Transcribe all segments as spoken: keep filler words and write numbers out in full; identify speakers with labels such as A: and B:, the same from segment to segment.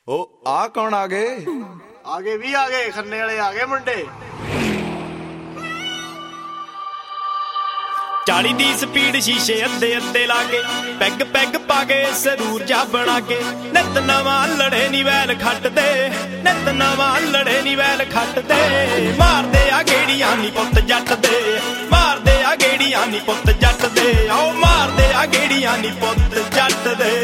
A: ਉਹ ਆ ਕੌਣ ਆ ਗਏ?
B: ਆ ਗਏ ਵੀ ਆ ਗਏ, ਖੰਨੇ ਵਾਲੇ ਆ ਗਏ ਮੁੰਡੇ।
C: ਚਾਲੀ ਦੀ ਸਪੀਡ ਸ਼ੀਸ਼ੇ ਅੱਧੇ ਅੱਧੇ ਲਾ ਕੇ, ਪੈਗ ਪੈਗ ਪਾ ਕੇ ਸਰੂਰ ਜਾ ਬਣਾ ਕੇ, ਨਿਤ ਨਵਾਂ ਲੜੇ ਨੀ ਵੈਲ ਖੱਟਦੇ, ਨਿਤ ਨਵਾਂ ਲੜੇ ਨੀ ਵੈਲ ਖੱਟਦੇ। ਮਾਰਦੇ ਆ ਗੇੜੀਆਂ ਨੀ ਪੁੱਤ ਜੱਟ ਦੇ, ਮਾਰਦੇ ਆ ਗੇੜੀਆਂ ਨੀ ਪੁੱਤ ਜੱਟ ਦੇ, ਆਓ ਮਾਰਦੇ ਆ ਗੇੜੀਆਂ ਨੀ ਪੁੱਤ ਜੱਟ ਦੇ।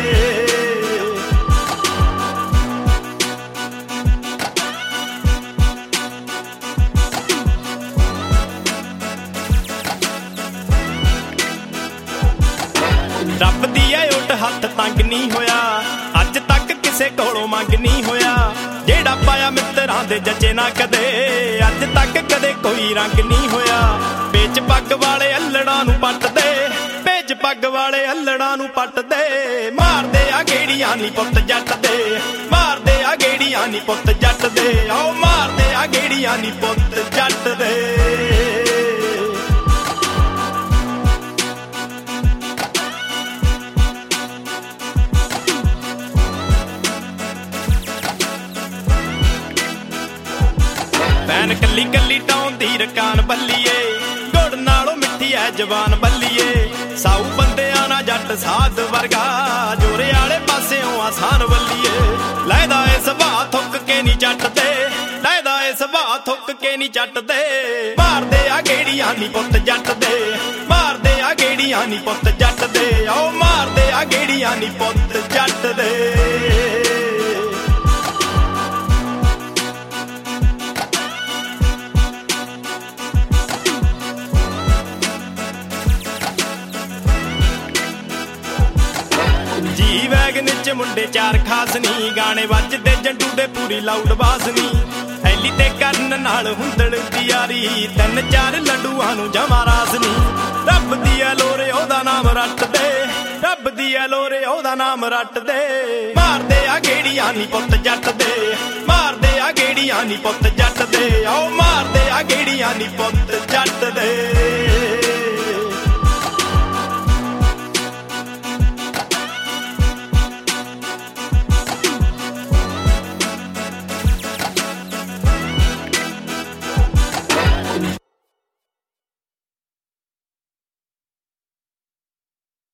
C: ਰੱਬ ਦੀ ਐ ਉੱਟ ਹੱਥ ਤੰਗ ਨਹੀਂ ਹੋਇਆ, ਅੱਜ ਤੱਕ ਕਿਸੇ ਕੋਲੋਂ ਮੰਗ ਨਹੀਂ ਹੋਇਆ, ਜਿਹੜਾ ਪਾਇਆ ਮਿੱਤਰਾਂ ਦੇ ਜੱਜੇ ਨਾ ਕਦੇ, ਅੱਜ ਤੱਕ ਕਦੇ ਕੋਈ ਰੰਗ ਨਹੀਂ ਹੋਇਆ। ਵਿੱਚ ਪੱਗ ਵਾਲੇ ਅੱਲੜਾਂ ਨੂੰ ਪੱਟਦੇ, ਵਿੱਚ ਪੱਗ ਵਾਲੇ ਅੱਲੜਾਂ ਨੂੰ ਪੱਟਦੇ। ਮਾਰਦੇ ਆ ਗੇੜੀਆਂ ਨੀ ਪੁੱਤ ਜੱਟ ਦੇ, ਮਾਰਦੇ ਆ ਗੇੜੀਆਂ ਨੀ ਪੁੱਤ ਜੱਟ ਦੇ, ਆਓ ਮਾਰਦੇ ਆ ਗੇੜੀਆਂ ਨੀ ਪੁੱਤ ਜੱਟ ਦੇ। ਭੈਣ ਕੱਲੀ ਕੱਲੀ ਟਾਉਂਦੀ ਰਕਾਨ ਬੱਲੀਏ, ਗੁੜ ਨਾਲੋਂ ਮਿੱਠੀ ਐ ਜਵਾਨ ਬੱਲੀਏ। ਸਾਊ ਬੰਦਿਆਂ ਨਾ ਜੱਟ ਸਾਧ ਵਰਗਾ, ਜੋਰੇ ਵਾਲੇ ਪਾਸਿਓਂ ਆਸਾਨ ਬੱਲੀਏ। ਲੈਦਾ ਏ ਸੁਭਾਅ ਥੁੱਕ ਕੇ ਨੀ ਜੱਟ ਦੇ, ਲੈਦਾ ਏ ਸੁਭਾਅ ਥੁੱਕ ਕੇ ਨੀ ਜੱਟ ਦੇ। ਮਾਰਦੇ ਆ ਗੇੜੀਆਂ ਨੀ ਪੁੱਤ ਜੱਟ ਦੇ, ਮਾਰਦੇ ਆ ਗੇੜੀਆਂ ਨੀ ਪੁੱਤ ਜੱਟ ਦੇ, ਆਓ ਮਾਰਦੇ ਆ ਗੇੜੀਆਂ ਨੀ ਪੁੱਤ ਜੱਟ ਦੇ। ਜੀ ਵੈਗਨ ਚ ਮੁੰਡੇ ਚਾਰ ਖਾਸ ਨੀ, ਗਾਣੇ ਵੱਜਦੇ ਜੰਡੂ ਦੇ ਪੂਰੀ ਲਾਊਡ ਬਾਸ ਨੀ। ਐਲੀ ਤੇ ਕਰਨ ਨਾਲ ਹੁੰਦੜ ਦੀ ਯਾਰੀ, ਤਿੰਨ ਚਾਰ ਲੰਡੂਆਂ ਨੂੰ ਜਮਾ ਰਾਸ ਨੀ। ਰੱਬ ਦੀ ਐ ਲੋਰੇ ਉਹਦਾ ਨਾਮ ਰੱਟਦੇ, ਰੱਬ ਦੀ ਐ ਲੋਰੇ ਉਹਦਾ ਨਾਮ ਰੱਟਦੇ। ਮਾਰਦੇ ਆ ਗੇੜੀਆਂ ਨੀ ਪੁੱਤ ਜੱਟ ਦੇ, ਮਾਰਦੇ ਆ ਗੇੜੀਆਂ ਨੀ ਪੁੱਤ ਜੱਟ ਦੇ, ਆਓ ਮਾਰਦੇ ਆ ਗੇੜੀਆਂ ਨੀ ਪੁੱਤ